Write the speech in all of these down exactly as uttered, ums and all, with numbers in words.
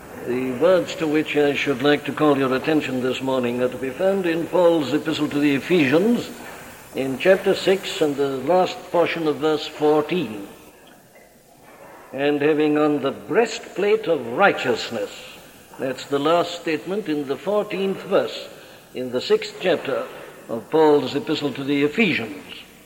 The words to which I should like to call your attention this morning are to be found in Paul's epistle to the Ephesians in chapter six and the last portion of verse fourteen. And having on the breastplate of righteousness, that's the last statement in the fourteenth verse in the sixth chapter of Paul's epistle to the Ephesians.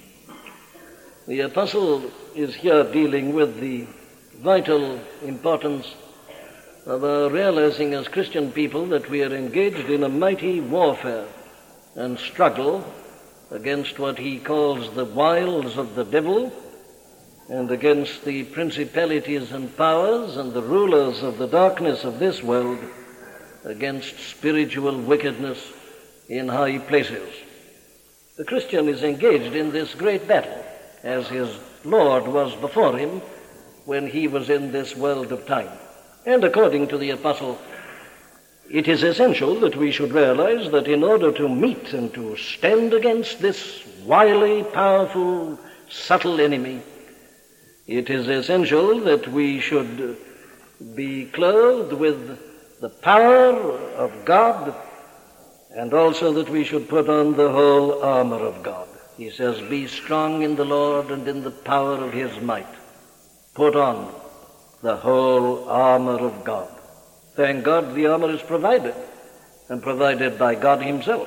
The apostle is here dealing with the vital importance of our realizing as Christian people that we are engaged in a mighty warfare and struggle against what he calls the wiles of the devil and against the principalities and powers and the rulers of the darkness of this world, against spiritual wickedness in high places. The Christian is engaged in this great battle, as his Lord was before him when he was in this world of time. And according to the apostle, it is essential that we should realize that in order to meet and to stand against this wily, powerful, subtle enemy, it is essential that we should be clothed with the power of God, and also that we should put on the whole armor of God. He says, "Be strong in the Lord and in the power of his might." Put on the whole armor of God. Thank God the armor is provided, and provided by God himself.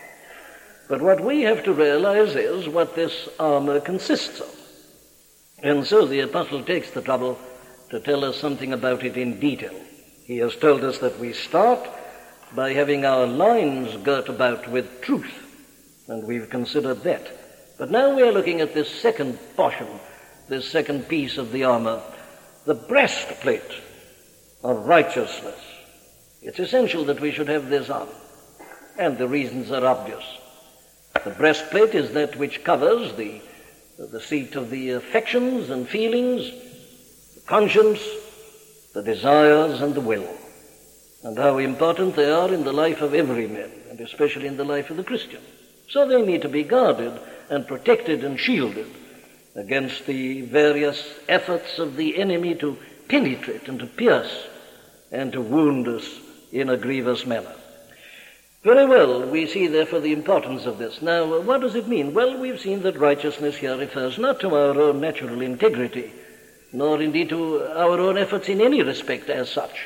But what we have to realize is what this armor consists of. And so the apostle takes the trouble to tell us something about it in detail. He has told us that we start by having our loins girt about with truth, and we've considered that. But now we are looking at this second portion, this second piece of the armor, the breastplate of righteousness. It's essential that we should have this on, and the reasons are obvious. The breastplate is that which covers the, the seat of the affections and feelings, the conscience, the desires, and the will, and how important they are in the life of every man, and especially in the life of the Christian. So they need to be guarded and protected and shielded against the various efforts of the enemy to penetrate and to pierce and to wound us in a grievous manner. Very well, we see therefore the importance of this. Now, what does it mean? Well, we've seen that righteousness here refers not to our own natural integrity, nor indeed to our own efforts in any respect as such.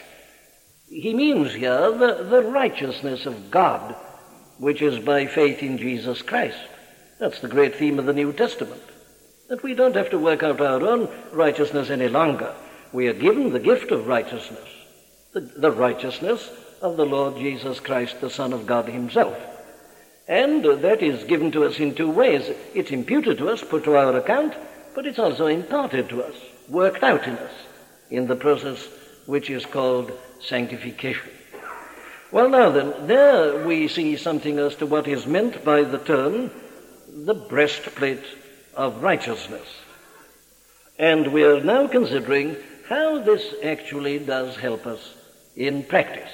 He means here the, the righteousness of God, which is by faith in Jesus Christ. That's the great theme of the New Testament, that we don't have to work out our own righteousness any longer. We are given the gift of righteousness, the, the righteousness of the Lord Jesus Christ, the Son of God himself. And that is given to us in two ways. It's imputed to us, put to our account, but it's also imparted to us, worked out in us, in the process which is called sanctification. Well, now then, there we see something as to what is meant by the term the breastplate of righteousness. And we are now considering how this actually does help us in practice.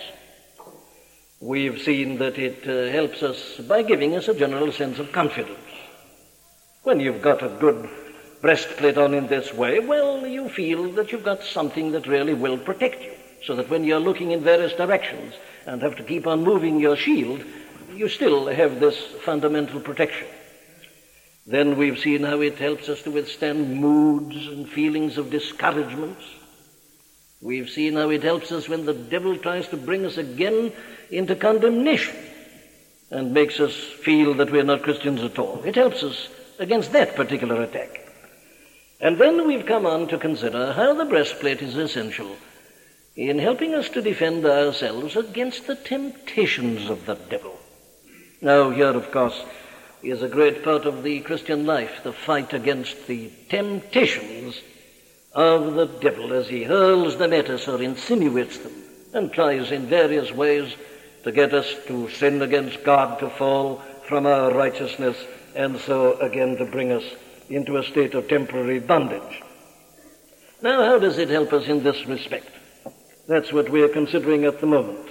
We've seen that it uh, helps us by giving us a general sense of confidence. When you've got a good breastplate on in this way, well, you feel that you've got something that really will protect you, so that when you're looking in various directions and have to keep on moving your shield, you still have this fundamental protection. Then we've seen how it helps us to withstand moods and feelings of discouragements. We've seen how it helps us when the devil tries to bring us again into condemnation and makes us feel that we're not Christians at all. It helps us against that particular attack. And then we've come on to consider how the breastplate is essential in helping us to defend ourselves against the temptations of the devil. Now, here, of course, is a great part of the Christian life, the fight against the temptations of the devil as he hurls them at us or insinuates them and tries in various ways to get us to sin against God, to fall from our righteousness, and so again to bring us into a state of temporary bondage. Now, how does it help us in this respect? That's what we are considering at the moment.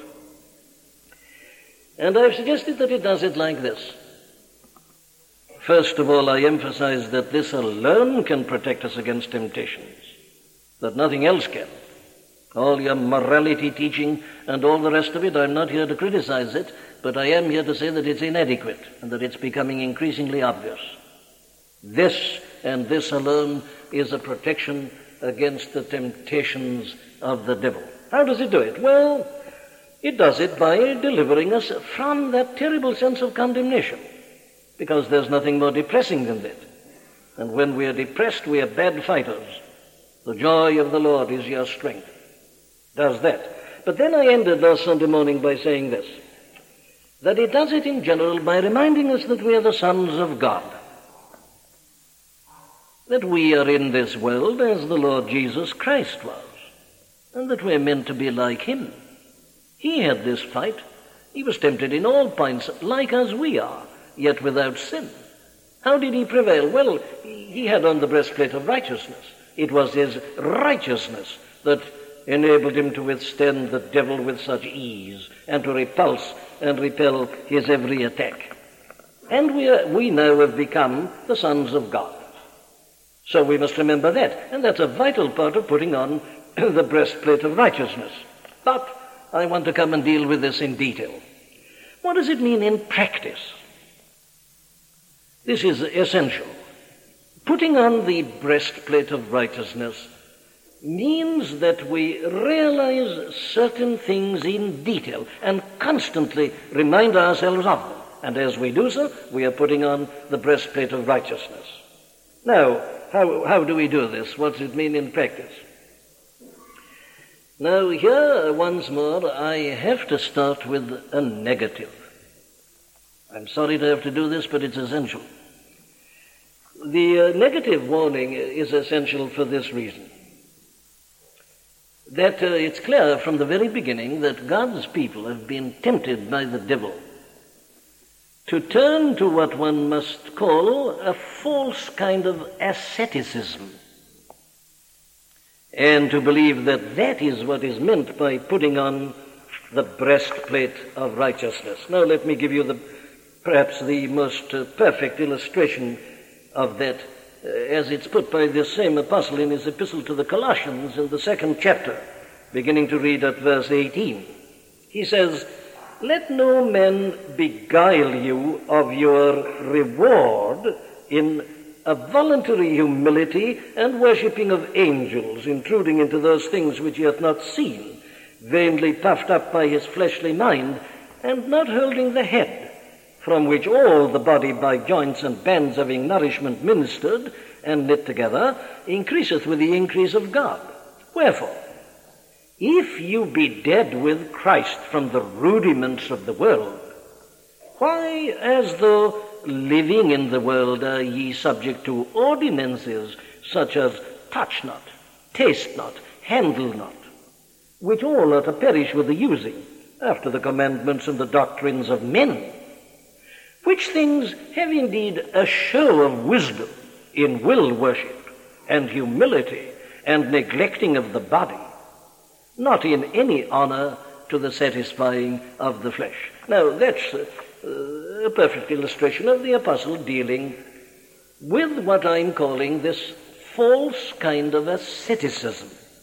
And I've suggested that it does it like this. First of all, I emphasize that this alone can protect us against temptations, that nothing else can. All your morality teaching and all the rest of it, I'm not here to criticize it, but I am here to say that it's inadequate and that it's becoming increasingly obvious. This and this alone is a protection against the temptations of the devil. How does it do it? Well, it does it by delivering us from that terrible sense of condemnation, because there's nothing more depressing than that. And when we are depressed, we are bad fighters. The joy of the Lord is your strength. Does that. But then I ended last Sunday morning by saying this, that it does it in general by reminding us that we are the sons of God, that we are in this world as the Lord Jesus Christ was, and that we are meant to be like him. He had this fight. He was tempted in all points, like as we are, yet without sin. How did he prevail? Well, he had on the breastplate of righteousness. It was his righteousness that enabled him to withstand the devil with such ease and to repulse and repel his every attack. And we, are, we now have become the sons of God. So we must remember that. And that's a vital part of putting on the breastplate of righteousness. But I want to come and deal with this in detail. What does it mean in practice? This is essential. Putting on the breastplate of righteousness means that we realize certain things in detail and constantly remind ourselves of them. And as we do so, we are putting on the breastplate of righteousness. Now, how, how do we do this? What does it mean in practice? Now, here, once more, I have to start with a negative. I'm sorry to have to do this, but it's essential. The uh, negative warning is essential for this reason. That uh, it's clear from the very beginning that God's people have been tempted by the devil to turn to what one must call a false kind of asceticism, and to believe that that is what is meant by putting on the breastplate of righteousness. Now let me give you the perhaps the most uh, perfect illustration of that, uh, as it's put by this same apostle in his epistle to the Colossians in the second chapter, beginning to read at verse eighteen. He says, "Let no man beguile you of your reward in a voluntary humility and worshipping of angels, intruding into those things which he hath not seen, vainly puffed up by his fleshly mind, and not holding the head, from which all the body by joints and bands having nourishment ministered and knit together, increaseth with the increase of God. Wherefore, if you be dead with Christ from the rudiments of the world, why, as though living in the world, are ye subject to ordinances such as touch not, taste not, handle not, which all are to perish with the using, after the commandments and the doctrines of men, which things have indeed a show of wisdom in will worship and humility and neglecting of the body, not in any honor to the satisfying of the flesh." Now, that's uh, a perfect illustration of the apostle dealing with what I'm calling this false kind of asceticism.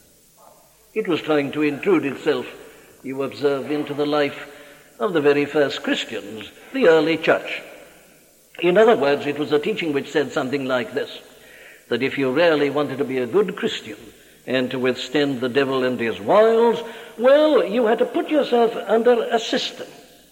It was trying to intrude itself, you observe, into the life of the very first Christians, the early church. In other words, it was a teaching which said something like this, that if you really wanted to be a good Christian and to withstand the devil and his wiles, well, you had to put yourself under a system,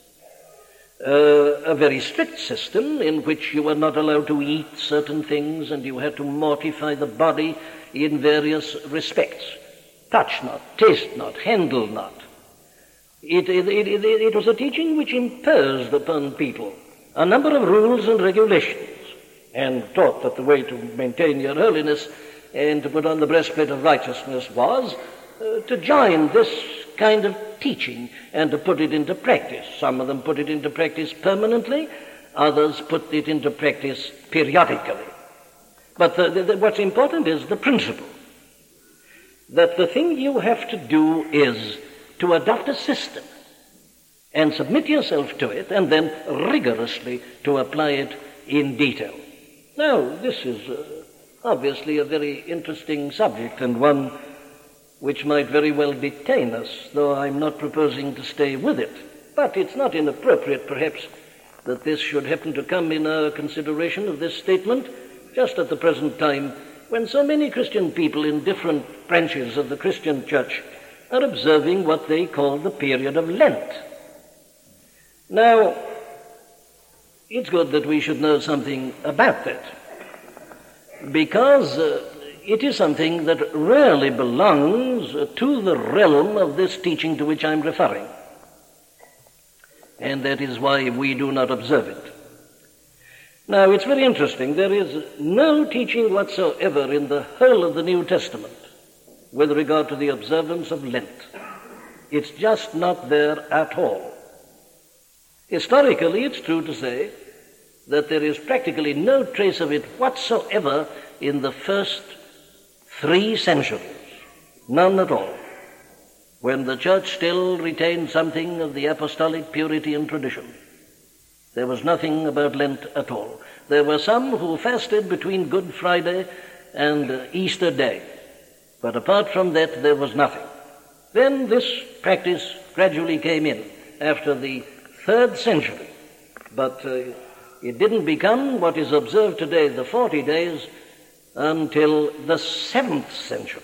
uh, a very strict system in which you were not allowed to eat certain things and you had to mortify the body in various respects. Touch not, taste not, handle not. It, it, it, it, it was a teaching which imposed upon people a number of rules and regulations, and taught that the way to maintain your holiness and to put on the breastplate of righteousness was uh, to join this kind of teaching and to put it into practice. Some of them put it into practice permanently, others put it into practice periodically. But the, the, what's important is the principle, that the thing you have to do is to adopt a system and submit yourself to it, and then rigorously to apply it in detail. Now, this is uh, obviously a very interesting subject, and one which might very well detain us, though I'm not proposing to stay with it. But it's not inappropriate, perhaps, that this should happen to come in our consideration of this statement just at the present time when so many Christian people in different branches of the Christian church are observing what they call the period of Lent. Now, it's good that we should know something about that, because uh, it is something that rarely belongs to the realm of this teaching to which I'm referring. And that is why we do not observe it. Now, it's very interesting. There is no teaching whatsoever in the whole of the New Testament with regard to the observance of Lent. It's just not there at all. Historically, it's true to say that there is practically no trace of it whatsoever in the first three centuries. None at all. When the church still retained something of the apostolic purity and tradition. There was nothing about Lent at all. There were some who fasted between Good Friday and Easter Day. But apart from that, there was nothing. Then this practice gradually came in after the third century. But uh, it didn't become what is observed today, the forty days, until the seventh century.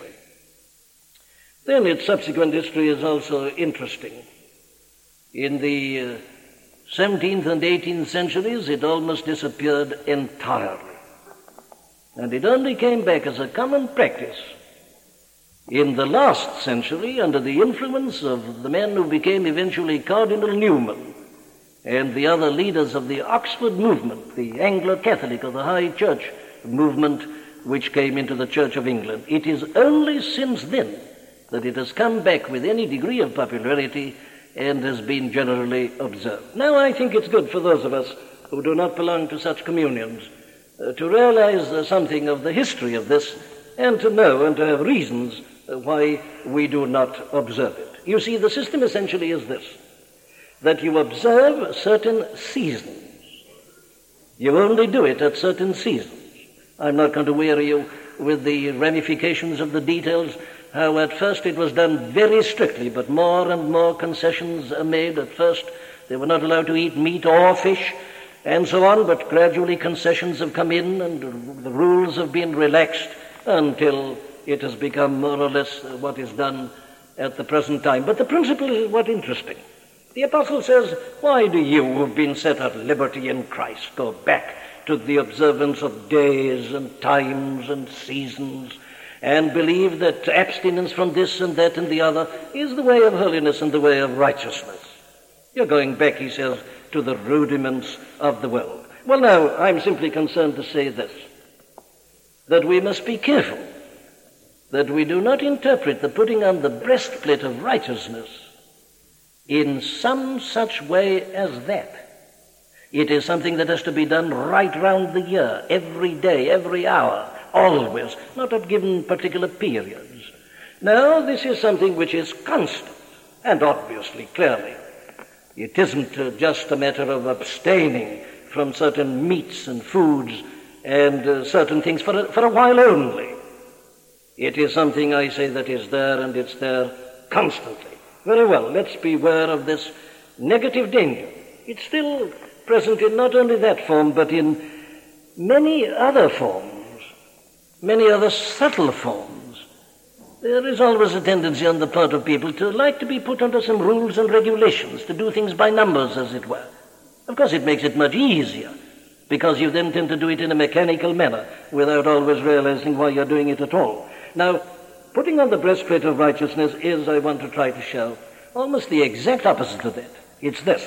Then its subsequent history is also interesting. In the uh, seventeenth and eighteenth centuries, it almost disappeared entirely. And it only came back as a common practice in the last century under the influence of the men who became eventually Cardinal Newman and the other leaders of the Oxford movement, the Anglo-Catholic or the High Church movement, which came into the Church of England. It is only since then that it has come back with any degree of popularity and has been generally observed. Now, I think it's good for those of us who do not belong to such communions uh, to realize uh, something of the history of this and to know and to have reasons uh, why we do not observe it. You see, the system essentially is this, that you observe certain seasons. You only do it at certain seasons. I'm not going to weary you with the ramifications of the details, how at first it was done very strictly, but more and more concessions are made. At first they were not allowed to eat meat or fish, and so on, but gradually concessions have come in and the rules have been relaxed until it has become more or less what is done at the present time. But the principle is what interesting. The apostle says, why do you who have been set at liberty in Christ go back to the observance of days and times and seasons and believe that abstinence from this and that and the other is the way of holiness and the way of righteousness? You're going back, he says, to the rudiments of the world. Well, now, I'm simply concerned to say this, that we must be careful that we do not interpret the putting on the breastplate of righteousness in some such way as that. It is something that has to be done right round the year, every day, every hour, always, not at given particular periods. No, this is something which is constant, and obviously, clearly. It isn't uh, just a matter of abstaining from certain meats and foods and uh, certain things for a, for a while only. It is something, I say, that is there, and it's there constantly. Very well, let's beware of this negative danger. It's still present in not only that form, but in many other forms, many other subtle forms. There is always a tendency on the part of people to like to be put under some rules and regulations, to do things by numbers, as it were. Of course, it makes it much easier, because you then tend to do it in a mechanical manner, without always realizing why you're doing it at all. Now, putting on the breastplate of righteousness is, I want to try to show, almost the exact opposite of that. It's this.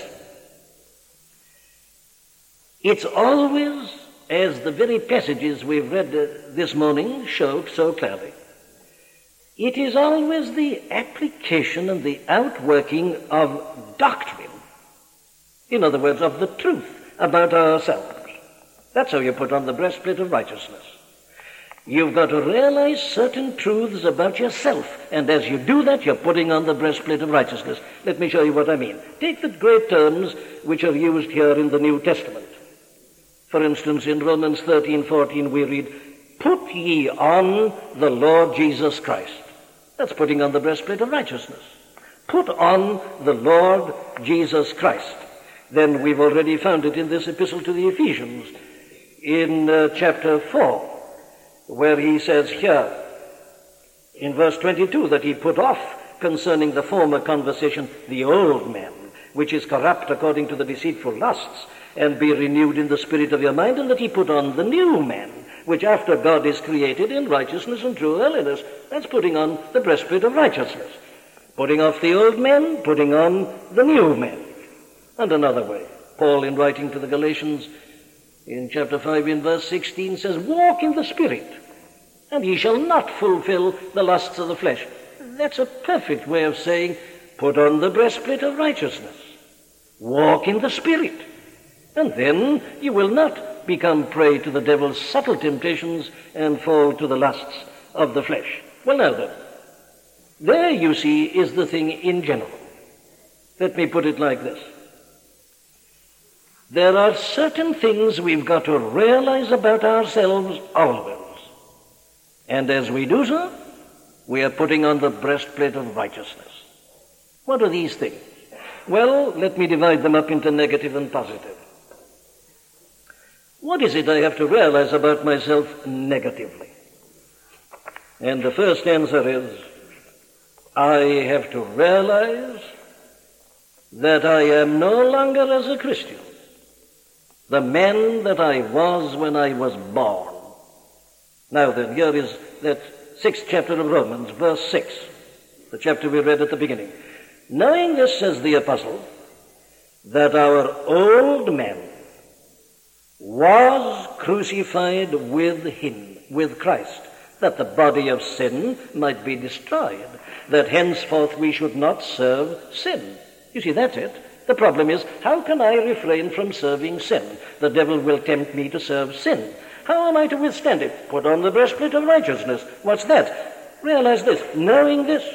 It's always, as the very passages we've read uh, this morning showed so clearly, it is always the application and the outworking of doctrine. In other words, of the truth about ourselves. That's how you put on the breastplate of righteousness. You've got to realize certain truths about yourself, and as you do that, you're putting on the breastplate of righteousness. Let me show you what I mean. Take the great terms which are used here in the New Testament. For instance, in Romans thirteen fourteen we read, "Put ye on the Lord Jesus Christ." That's putting on the breastplate of righteousness. Put on the Lord Jesus Christ. Then we've already found it in this epistle to the Ephesians, in uh, chapter four, where he says here, in verse twenty-two, that he put off concerning the former conversation the old man, which is corrupt according to the deceitful lusts, and be renewed in the spirit of your mind, and that he put on the new man, which after God is created in righteousness and true holiness. That's putting on the breastplate of righteousness. Putting off the old man, putting on the new man. And another way, Paul, in writing to the Galatians, in chapter five, in verse sixteen, says, walk in the Spirit, and ye shall not fulfill the lusts of the flesh. That's a perfect way of saying, put on the breastplate of righteousness. Walk in the Spirit. And then you will not become prey to the devil's subtle temptations and fall to the lusts of the flesh. Well, now then, there you see is the thing in general. Let me put it like this. There are certain things we've got to realize about ourselves always. And as we do so, we are putting on the breastplate of righteousness. What are these things? Well, let me divide them up into negative and positive. What is it I have to realize about myself negatively? And the first answer is, I have to realize that I am no longer, as a Christian, the man that I was when I was born. Now then, here is that sixth chapter of Romans, verse six, the chapter we read at the beginning. Knowing this, says the apostle, that our old man was crucified with him, with Christ, that the body of sin might be destroyed, that henceforth we should not serve sin. You see, that's it. The problem is, how can I refrain from serving sin? The devil will tempt me to serve sin. How am I to withstand it? Put on the breastplate of righteousness. What's that? Realize this, knowing this,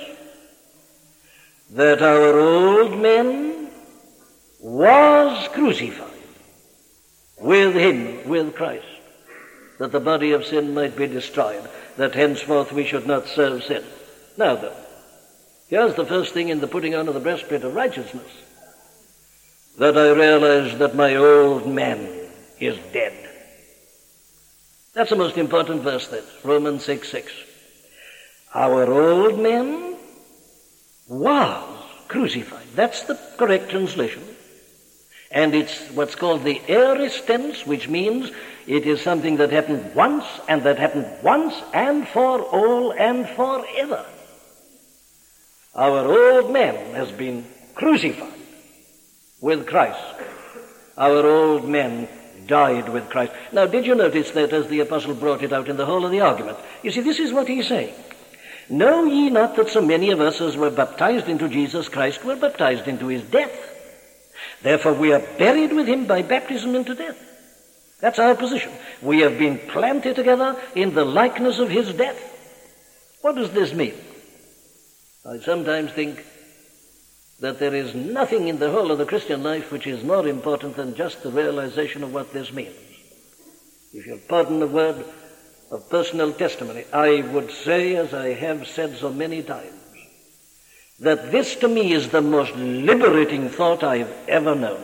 that our old man was crucified with him, with Christ, that the body of sin might be destroyed, that henceforth we should not serve sin. Now then, here's the first thing in the putting on of the breastplate of righteousness, that I realize that my old man is dead. That's the most important verse there, Romans six six. Our old man was crucified. That's the correct translation. And it's what's called the aorist tense, which means it is something that happened once, and that happened once and for all and forever. Our old man has been crucified with Christ. Our old man died with Christ. Now, did you notice that as the apostle brought it out in the whole of the argument? You see, this is what he's saying. Know ye not that so many of us as were baptized into Jesus Christ were baptized into his death? Therefore we are buried with him by baptism into death. That's our position. We have been planted together in the likeness of his death. What does this mean? I sometimes think that there is nothing in the whole of the Christian life which is more important than just the realization of what this means. If you'll pardon the word of personal testimony, I would say, as I have said so many times, that this to me is the most liberating thought I've ever known.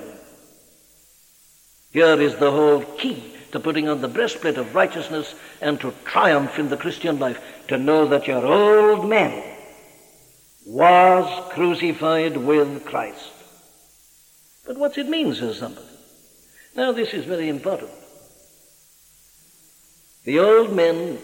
Here is the whole key to putting on the breastplate of righteousness and to triumph in the Christian life, to know that your old man was crucified with Christ. But what's it mean, says somebody? Now, this is very important. The old man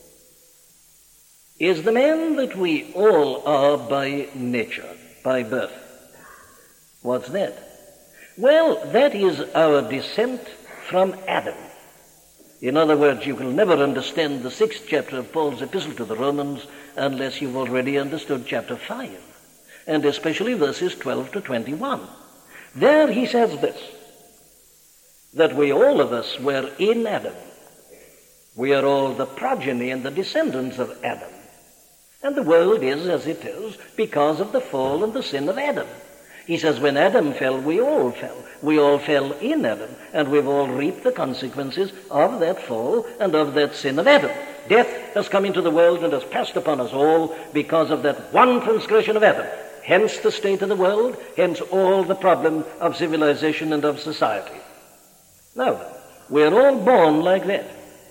is the man that we all are by nature, by birth. What's that? Well, that is our descent from Adam. In other words, you will never understand the sixth chapter of Paul's epistle to the Romans unless you've already understood chapter five, and especially verses twelve to twenty-one. There he says this, that we all of us were in Adam. We are all the progeny and the descendants of Adam. And the world is as it is because of the fall and the sin of Adam. He says when Adam fell, we all fell. We all fell in Adam, and we've all reaped the consequences of that fall and of that sin of Adam. death has come into the world and has passed upon us all because of that one transgression of Adam. Hence the state of the world, hence all the problem of civilization and of society. Now, we're all born like that.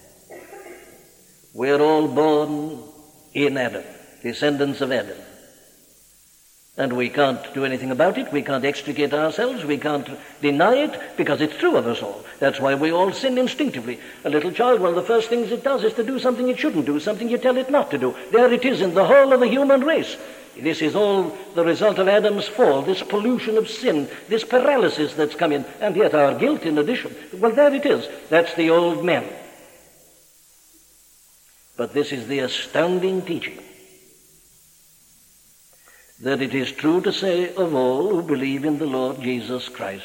We're all born in Adam, descendants of Adam. And we can't do anything about it. We can't extricate ourselves. We can't deny it because it's true of us all. That's why we all sin instinctively. A little child, one of the first things it does is to do something it shouldn't do, something you tell it not to do. There it is in the whole of the human race. This is all the result of Adam's fall, this pollution of sin, this paralysis that's come in, and yet our guilt in addition. Well, there it is. That's the old man. But this is the astounding teaching, that it is true to say of all who believe in the Lord Jesus Christ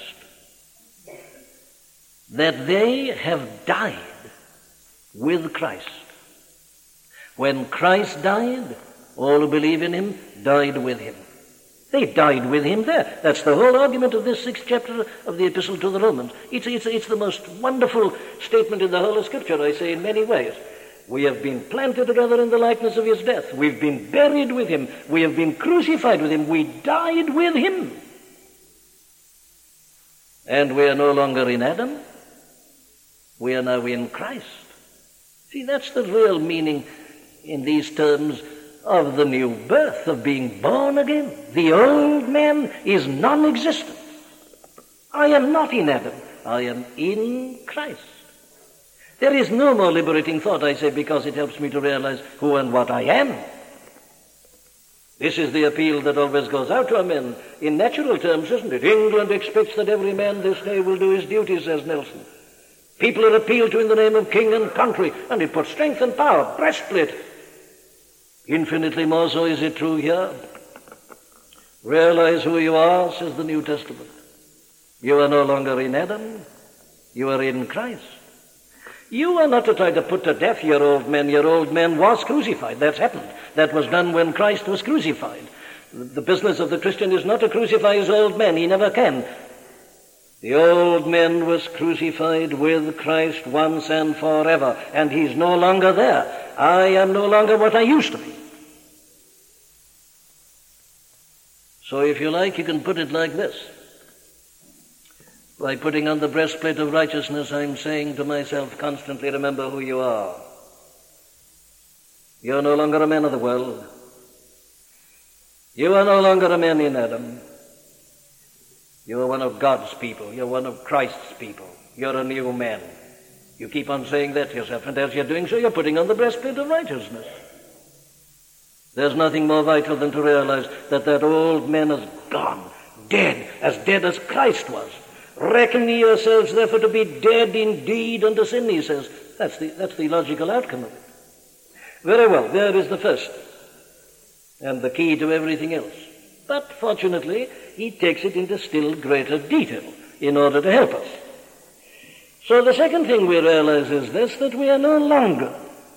that they have died with Christ. When Christ died, all who believe in him died with him. They died with him there. That's the whole argument of this sixth chapter of the Epistle to the Romans. It's, it's, it's the most wonderful statement in the whole of Scripture, I say, in many ways. We have been planted together in the likeness of his death. We've been buried with him. We have been crucified with him. We died with him. And we are no longer in Adam. We are now in Christ. See, that's the real meaning in these terms of the new birth, of being born again. The old man is non-existent. I am not in Adam. I am in Christ. There is no more liberating thought, I say, because it helps me to realize who and what I am. This is the appeal that always goes out to a man in natural terms, isn't it? England expects that every man this day will do his duty, says Nelson. People are appealed to in the name of king and country, and it puts strength and power, breastplate. Infinitely more so is it true here. Realize who you are, says the New Testament. You are no longer in Adam, you are in Christ. You are not to try to put to death your old man. Your old man was crucified. That's happened. That was done when Christ was crucified. The business of the Christian is not to crucify his old man. He never can. The old man was crucified with Christ once and forever, and he's no longer there. I am no longer what I used to be. So if you like, you can put it like this. By putting on the breastplate of righteousness, I'm saying to myself constantly, remember who you are. You're no longer a man of the world. You are no longer a man in Adam. You are one of God's people. You're one of Christ's people. You're a new man. You keep on saying that to yourself, and as you're doing so, you're putting on the breastplate of righteousness. There's nothing more vital than to realize that that old man is gone, dead, as dead as Christ was. Reckon ye yourselves, therefore, to be dead indeed unto sin, he says. That's the, that's the logical outcome of it. Very well, there is the first, and the key to everything else. But fortunately, he takes it into still greater detail in order to help us. So the second thing we realize is this, that we are no longer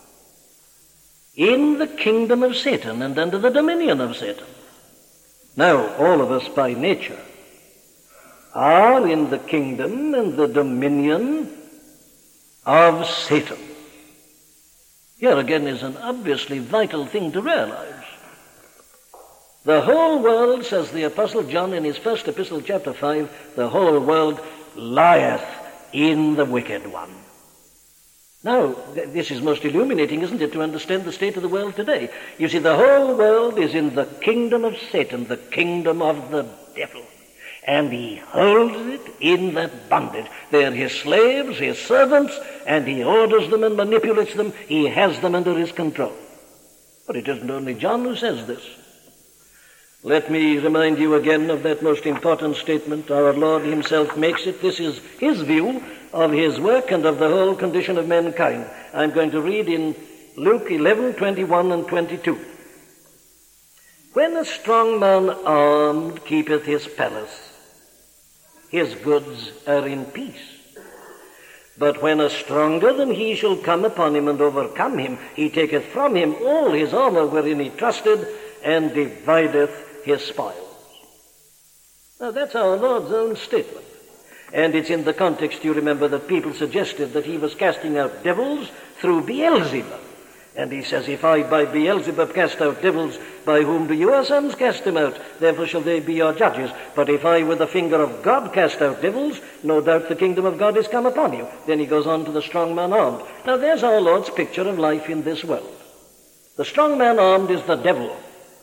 in the kingdom of Satan and under the dominion of Satan. Now, all of us by nature are in the kingdom and the dominion of Satan. Here again is an obviously vital thing to realize. The whole world, says the Apostle John in his first epistle, chapter five, the whole world lieth in the wicked one. Now, th- this is most illuminating, isn't it, to understand the state of the world today. You see, the whole world is in the kingdom of Satan, the kingdom of the devil. And he holds it in that bondage. They're his slaves, his servants, and he orders them and manipulates them. He has them under his control. But it isn't only John who says this. Let me remind you again of that most important statement. Our Lord himself makes it. This is his view of his work and of the whole condition of mankind. I'm going to read in Luke eleven, twenty-one and twenty-two. When a strong man armed keepeth his palace, his goods are in peace. But when a stronger than he shall come upon him and overcome him, he taketh from him all his armor wherein he trusted, and divideth his spoils. Now that's our Lord's own statement. And it's in the context, you remember, that people suggested that he was casting out devils through Beelzebub. And he says, if I by Beelzebub cast out devils, by whom do your sons cast them out? Therefore shall they be your judges. But if I with the finger of God cast out devils, no doubt the kingdom of God is come upon you. Then he goes on to the strong man armed. Now there's our Lord's picture of life in this world. The strong man armed is the devil.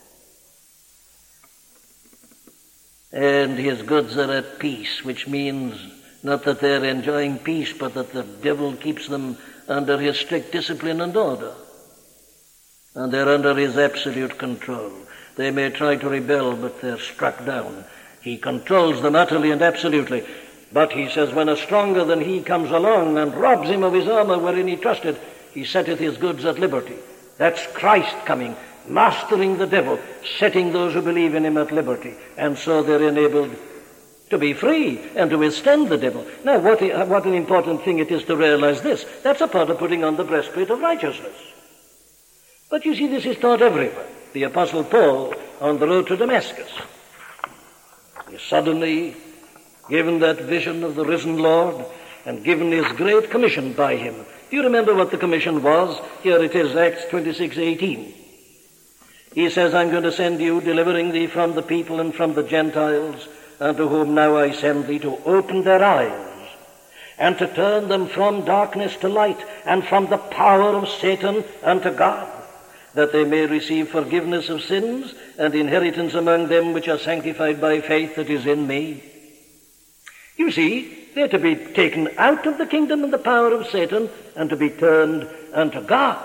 And his goods are at peace, which means not that they're enjoying peace, but that the devil keeps them under his strict discipline and order. And they're under his absolute control. They may try to rebel, but they're struck down. He controls them utterly and absolutely. But he says, when a stronger than he comes along and robs him of his armor wherein he trusted, he setteth his goods at liberty. That's Christ coming, mastering the devil, setting those who believe in him at liberty. And so they're enabled to be free and to withstand the devil. Now, what, what an important thing it is to realize this. That's a part of putting on the breastplate of righteousness. But you see, this is taught everywhere. The Apostle Paul, on the road to Damascus, is suddenly given that vision of the risen Lord and given his great commission by him. Do you remember what the commission was? Here it is, Acts twenty-six eighteen. He says, I'm going to send you, delivering thee from the people and from the Gentiles, unto whom now I send thee, to open their eyes, and to turn them from darkness to light, and from the power of Satan unto God, that they may receive forgiveness of sins and inheritance among them which are sanctified by faith that is in me. You see, they're to be taken out of the kingdom and the power of Satan and to be turned unto God.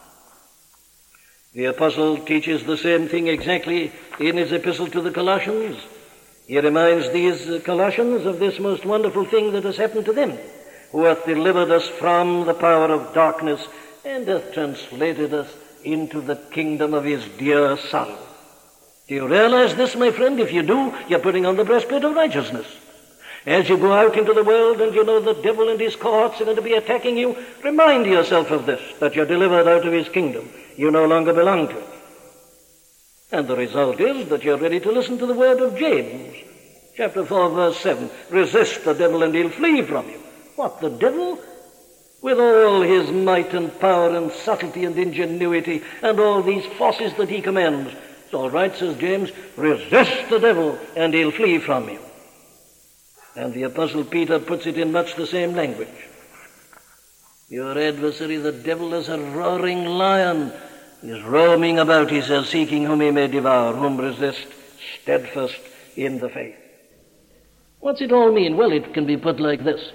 The apostle teaches the same thing exactly in his epistle to the Colossians. He reminds these Colossians of this most wonderful thing that has happened to them, who hath delivered us from the power of darkness and hath translated us into the kingdom of his dear Son. Do you realize this, my friend? If you do, you're putting on the breastplate of righteousness. As you go out into the world and you know the devil and his cohorts are going to be attacking you, remind yourself of this, that you're delivered out of his kingdom. You no longer belong to it. And the result is that you're ready to listen to the word of James, chapter four, verse seven. Resist the devil and he'll flee from you. What, the devil? With all his might and power and subtlety and ingenuity and all these forces that he commands. It's all right, says James, resist the devil and he'll flee from you. And the Apostle Peter puts it in much the same language. Your adversary, the devil, is a roaring lion. He is roaming about, he says, seeking whom he may devour, whom resist, steadfast in the faith. What's it all mean? Well, it can be put like this.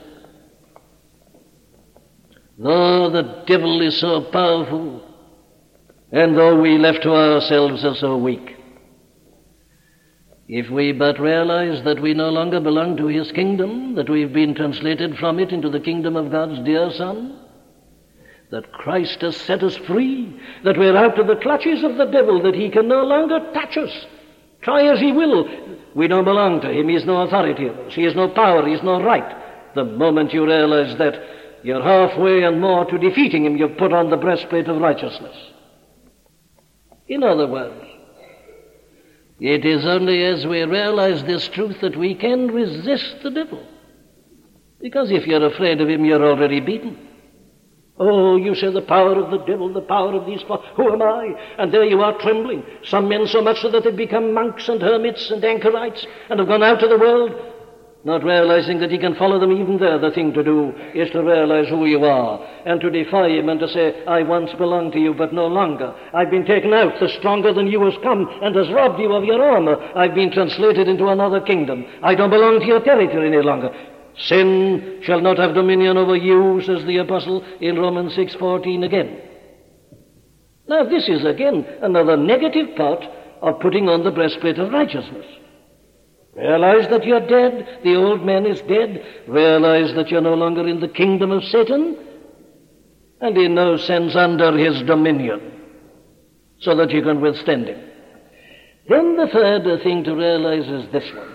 Though the devil is so powerful, and though we left to ourselves are so weak, if we but realize that we no longer belong to his kingdom, that we've been translated from it into the kingdom of God's dear Son, that Christ has set us free, that we're out of the clutches of the devil, that he can no longer touch us, try as he will, we don't belong to him, he has no authority over us, he has no power, he has no right. The moment you realize that, you're halfway and more to defeating him, you've put on the breastplate of righteousness. In other words, it is only as we realize this truth that we can resist the devil. Because if you're afraid of him, you're already beaten. Oh, you say the power of the devil, the power of these, who am I? And there you are trembling. Some men so much so that they've become monks and hermits and anchorites and have gone out to the world, not realizing that he can follow them even there. The thing to do is to realize who you are and to defy him and to say, I once belonged to you, but no longer. I've been taken out. The stronger than you has come and has robbed you of your armor. I've been translated into another kingdom. I don't belong to your territory any longer. Sin shall not have dominion over you, says the apostle in Romans six fourteen again. Now this is again another negative part of putting on the breastplate of righteousness. Realize that you're dead, the old man is dead. Realize that you're no longer in the kingdom of Satan, and in no sense under his dominion, so that you can withstand him. Then the third thing to realize is this one.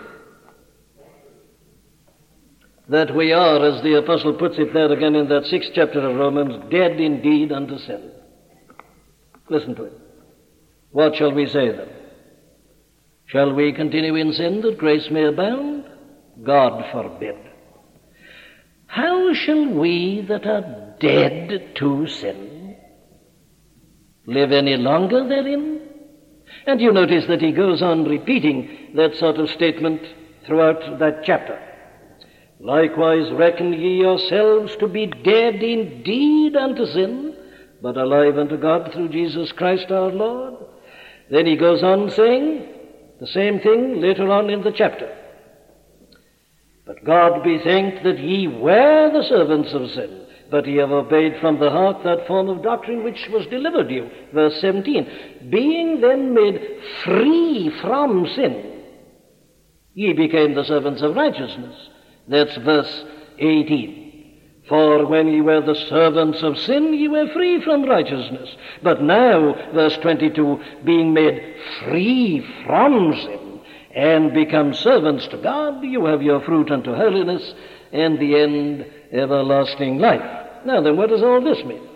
That we are, as the apostle puts it there again in that sixth chapter of Romans, dead indeed unto sin. Listen to it. What shall we say then? Shall we continue in sin that grace may abound? God forbid. How shall we that are dead to sin live any longer therein? And you notice that he goes on repeating that sort of statement throughout that chapter. Likewise reckon ye yourselves to be dead indeed unto sin, but alive unto God through Jesus Christ our Lord. Then he goes on saying the same thing later on in the chapter. But God be thanked that ye were the servants of sin, but ye have obeyed from the heart that form of doctrine which was delivered you. Verse seventeen. Being then made free from sin, ye became the servants of righteousness. That's verse eighteen. For when ye were the servants of sin, ye were free from righteousness. But now, verse twenty-two, being made free from sin and become servants to God, you have your fruit unto holiness, and the end everlasting life. Now then, what does all this mean?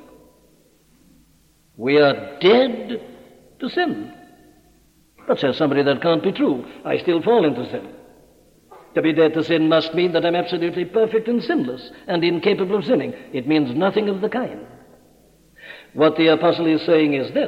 We are dead to sin. But says somebody, that can't be true. I still fall into sin. To be dead to sin must mean that I'm absolutely perfect and sinless and incapable of sinning. It means nothing of the kind. What the apostle is saying is this: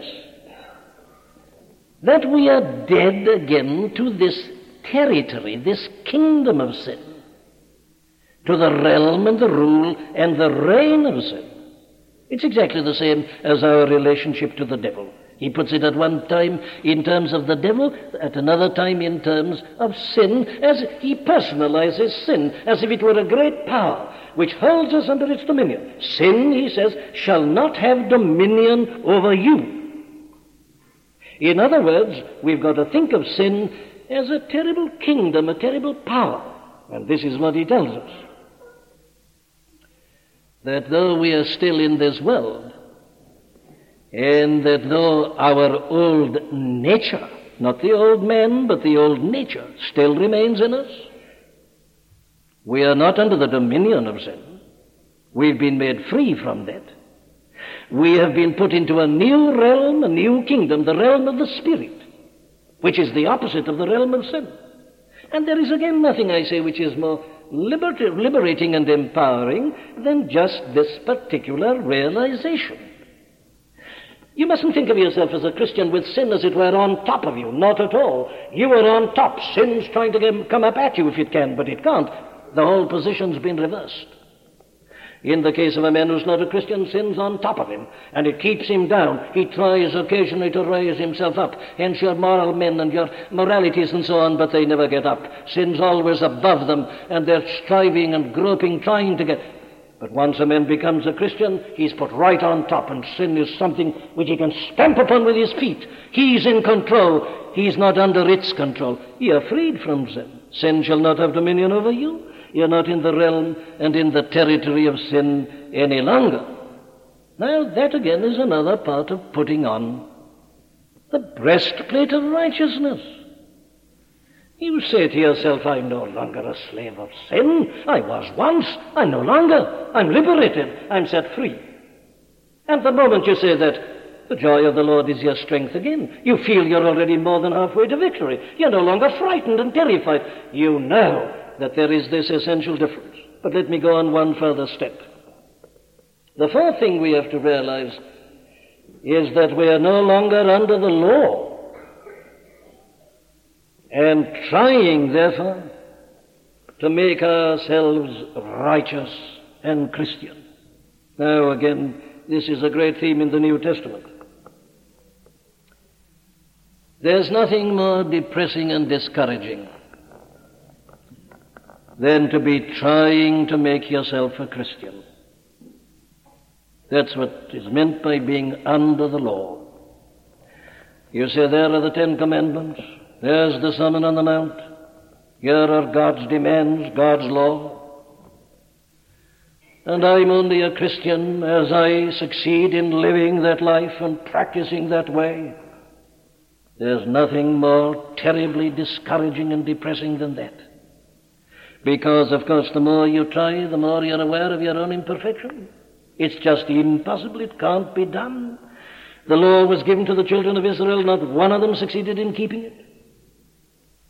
that we are dead again to this territory, this kingdom of sin, to the realm and the rule and the reign of sin. It's exactly the same as our relationship to the devil. He puts it at one time in terms of the devil, at another time in terms of sin, as he personalizes sin, as if it were a great power which holds us under its dominion. Sin, he says, shall not have dominion over you. In other words, we've got to think of sin as a terrible kingdom, a terrible power. And this is what he tells us. That though we are still in this world, and that though our old nature, not the old man, but the old nature, still remains in us, we are not under the dominion of sin. We've been made free from that. We have been put into a new realm, a new kingdom, the realm of the Spirit, which is the opposite of the realm of sin. And there is again nothing, I say, which is more liberative, liberating and empowering than just this particular realization. You mustn't think of yourself as a Christian with sin, as it were, on top of you. Not at all. You are on top. Sin's trying to get, come up at you if it can, but it can't. The whole position's been reversed. In the case of a man who's not a Christian, sin's on top of him, and it keeps him down. He tries occasionally to raise himself up. Hence your moral men and your moralities and so on, but they never get up. Sin's always above them, and they're striving and groping, trying to get... But once a man becomes a Christian, he's put right on top, and sin is something which he can stamp upon with his feet. He's in control. He's not under its control. You're freed from sin. Sin shall not have dominion over you. You're not in the realm and in the territory of sin any longer. Now, that again is another part of putting on the breastplate of righteousness. You say to yourself, I'm no longer a slave of sin. I was once. I'm no longer. I'm liberated. I'm set free. And the moment you say that, the joy of the Lord is your strength again. You feel you're already more than halfway to victory. You're no longer frightened and terrified. You know that there is this essential difference. But let me go on one further step. The fourth thing we have to realize is that we are no longer under the law, and trying, therefore, to make ourselves righteous and Christian. Now, again, this is a great theme in the New Testament. There's nothing more depressing and discouraging than to be trying to make yourself a Christian. That's what is meant by being under the law. You say, there are the Ten Commandments. There's the Sermon on the Mount. Here are God's demands, God's law. And I'm only a Christian as I succeed in living that life and practicing that way. There's nothing more terribly discouraging and depressing than that. Because, of course, the more you try, the more you're aware of your own imperfection. It's just impossible. It can't be done. The law was given to the children of Israel. Not one of them succeeded in keeping it.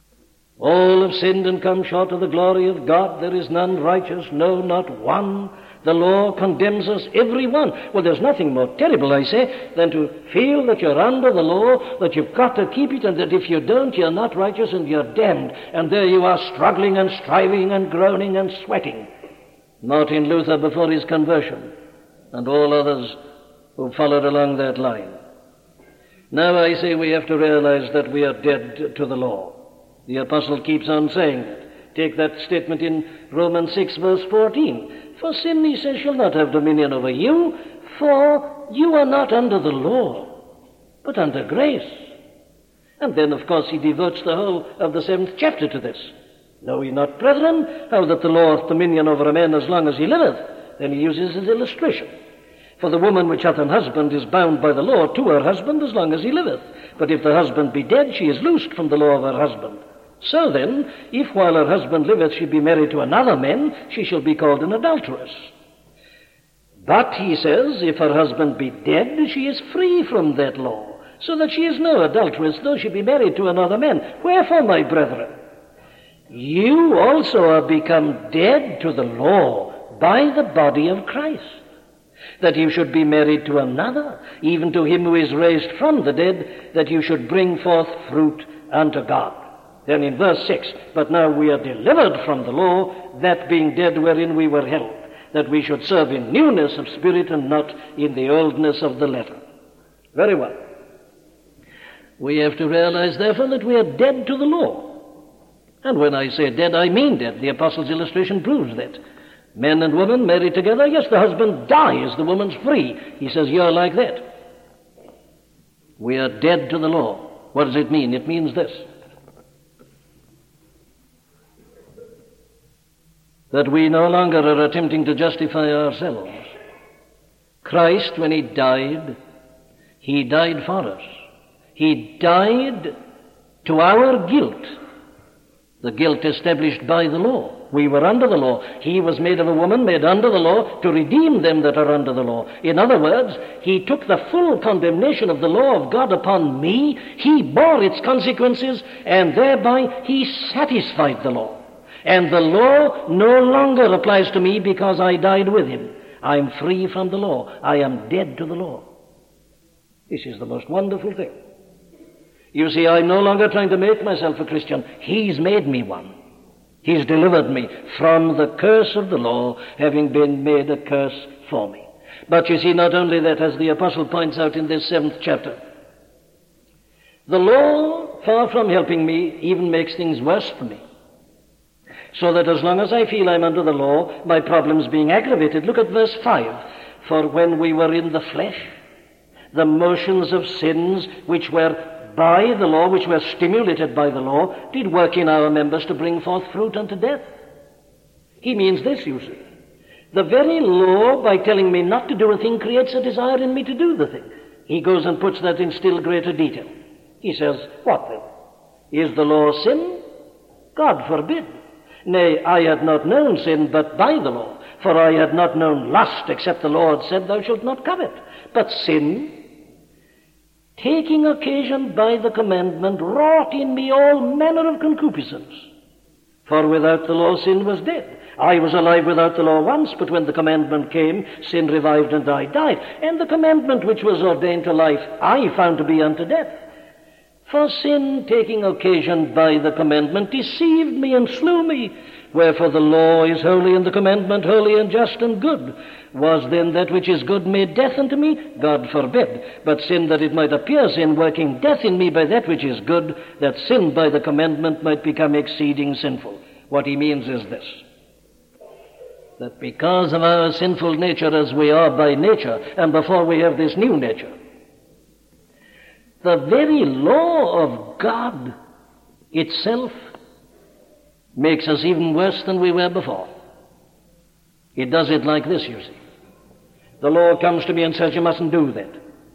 All have sinned and come short of the glory of God. There is none righteous, no, not one. The law condemns us, every one. Well, there's nothing more terrible, I say, than to feel that you're under the law, that you've got to keep it, and that if you don't, you're not righteous and you're damned. And there you are, struggling and striving and groaning and sweating. Martin Luther before his conversion, and all others who followed along that line. Now I say we have to realize that we are dead to the law. The apostle keeps on saying that. Take that statement in Romans six, verse fourteen. For sin, he says, shall not have dominion over you, for you are not under the law, but under grace. And then, of course, he devotes the whole of the seventh chapter to this. Know ye not, brethren, how that the law hath dominion over a man as long as he liveth? Then he uses his illustration. For the woman which hath an husband is bound by the law to her husband as long as he liveth. But if the husband be dead, she is loosed from the law of her husband. So then, if while her husband liveth she be married to another man, she shall be called an adulteress. But, he says, if her husband be dead, she is free from that law, so that she is no adulteress, though she be married to another man. Wherefore, my brethren, you also are become dead to the law by the body of Christ, that you should be married to another, even to him who is raised from the dead, that you should bring forth fruit unto God. Then in verse six, but now we are delivered from the law, that being dead wherein we were held, that we should serve in newness of spirit and not in the oldness of the letter. Very well. We have to realize, therefore, that we are dead to the law. And when I say dead, I mean dead. The apostle's illustration proves that. Men and women married together, yes, the husband dies, the woman's free. He says, you're like that. We are dead to the law. What does it mean? It means this. That we no longer are attempting to justify ourselves. Christ, when he died, he died for us. He died to our guilt, the guilt established by the law. We were under the law. He was made of a woman, made under the law, to redeem them that are under the law. In other words, he took the full condemnation of the law of God upon me. He bore its consequences, and thereby he satisfied the law. And the law no longer applies to me because I died with him. I am free from the law. I am dead to the law. This is the most wonderful thing. You see, I'm no longer trying to make myself a Christian. He's made me one. He's delivered me from the curse of the law, having been made a curse for me. But you see, not only that, as the apostle points out in this seventh chapter, the law, far from helping me, even makes things worse for me. So that as long as I feel I'm under the law, my problem's being aggravated. Look at verse five. For when we were in the flesh, the motions of sins which were by the law, which were stimulated by the law, did work in our members to bring forth fruit unto death. He means this, you see. The very law, by telling me not to do a thing, creates a desire in me to do the thing. He goes and puts that in still greater detail. He says, what then? Is the law sin? God forbid. Nay, I had not known sin but by the law, for I had not known lust, except the Lord said, thou shalt not covet. But sin, taking occasion by the commandment, wrought in me all manner of concupiscence. For without the law sin was dead. I was alive without the law once, but when the commandment came, sin revived and I died. And the commandment which was ordained to life, I found to be unto death. For sin, taking occasion by the commandment, deceived me and slew me. Wherefore the law is holy, and the commandment holy and just and good. Was then that which is good made death unto me? God forbid. But sin, that it might appear sin, working death in me by that which is good, that sin by the commandment might become exceeding sinful. What he means is this: that because of our sinful nature as we are by nature, and before we have this new nature, the very law of God itself makes us even worse than we were before. It does it like this, you see. The law comes to me and says, you mustn't do that.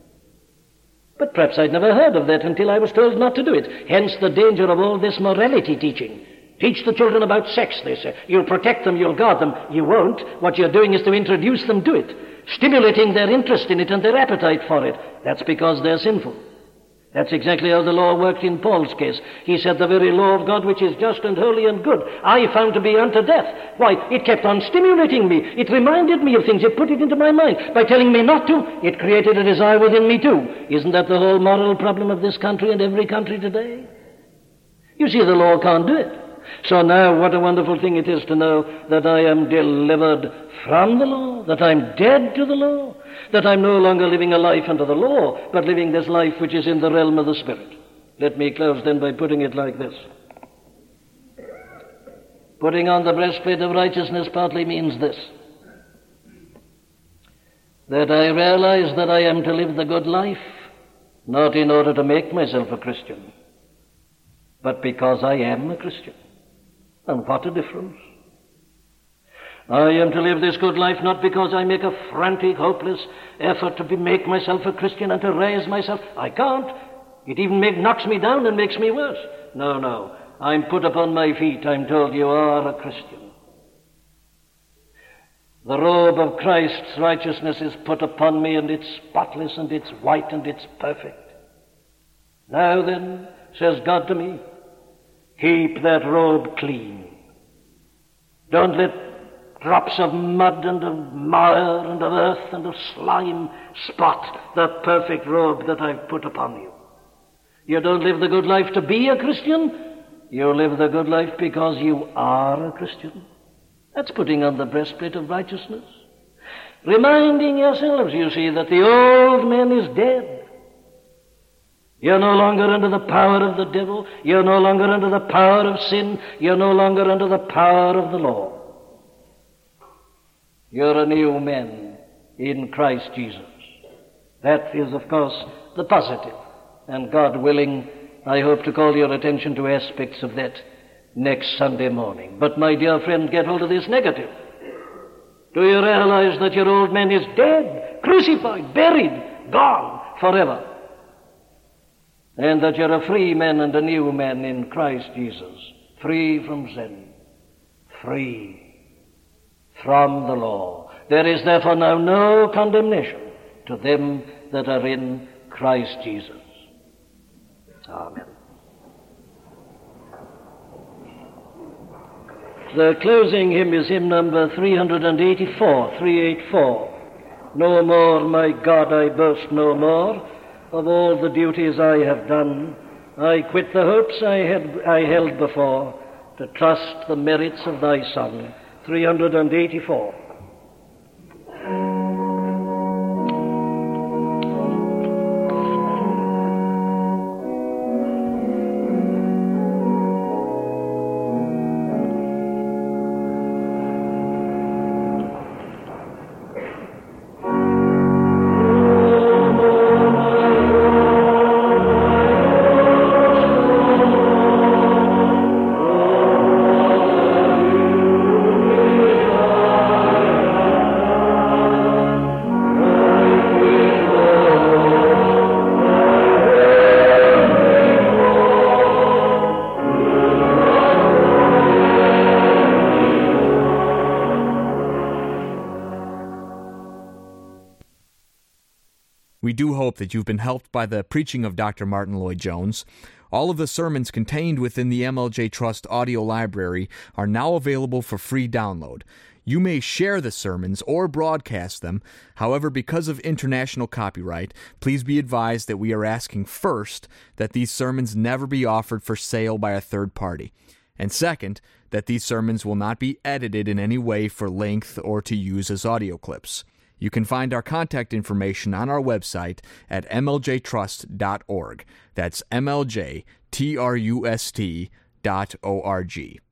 But perhaps I'd never heard of that until I was told not to do it. Hence the danger of all this morality teaching. Teach the children about sex, they say. You'll protect them, you'll guard them. You won't. What you're doing is to introduce them to it, stimulating their interest in it and their appetite for it. That's because they're sinful. That's exactly how the law worked in Paul's case. He said, the very law of God, which is just and holy and good, I found to be unto death. Why, it kept on stimulating me. It reminded me of things. It put it into my mind. By telling me not to, it created a desire within me too. Isn't that the whole moral problem of this country and every country today? You see, the law can't do it. So now, what a wonderful thing it is to know that I am delivered from the law, that I'm dead to the law, that I'm no longer living a life under the law, but living this life which is in the realm of the Spirit. Let me close then by putting it like this. Putting on the breastplate of righteousness partly means this, that I realize that I am to live the good life, not in order to make myself a Christian, but because I am a Christian. And what a difference. I am to live this good life not because I make a frantic, hopeless effort to be, make myself a Christian and to raise myself. I can't. It even make, knocks me down and makes me worse. No, no. I'm put upon my feet. I'm told you are a Christian. The robe of Christ's righteousness is put upon me, and it's spotless and it's white and it's perfect. Now then, says God to me, keep that robe clean. Don't let drops of mud and of mire and of earth and of slime spot that perfect robe that I've put upon you. You don't live the good life to be a Christian. You live the good life because you are a Christian. That's putting on the breastplate of righteousness. Reminding yourselves, you see, that the old man is dead. You're no longer under the power of the devil. You're no longer under the power of sin. You're no longer under the power of the law. You're a new man in Christ Jesus. That is, of course, the positive. And God willing, I hope to call your attention to aspects of that next Sunday morning. But, my dear friend, get hold of this negative. Do you realize that your old man is dead, crucified, buried, gone forever? And that you're a free man and a new man in Christ Jesus, free from sin, free from the law. There is therefore now no condemnation to them that are in Christ Jesus. Amen. The closing hymn is hymn number three eighty-four, three eighty-four. No more, my God, I boast no more of all the duties I have done. I quit the hopes I had I held before to trust the merits of thy Son. three eighty-four. We do hope that you've been helped by the preaching of Doctor Martyn Lloyd-Jones. All of the sermons contained within the M L J Trust audio library are now available for free download. You may share the sermons or broadcast them. However, because of international copyright, please be advised that we are asking first that these sermons never be offered for sale by a third party. And second, that these sermons will not be edited in any way for length or to use as audio clips. You can find our contact information on our website at m l j trust dot org. That's M L J T R U S T dot O R G.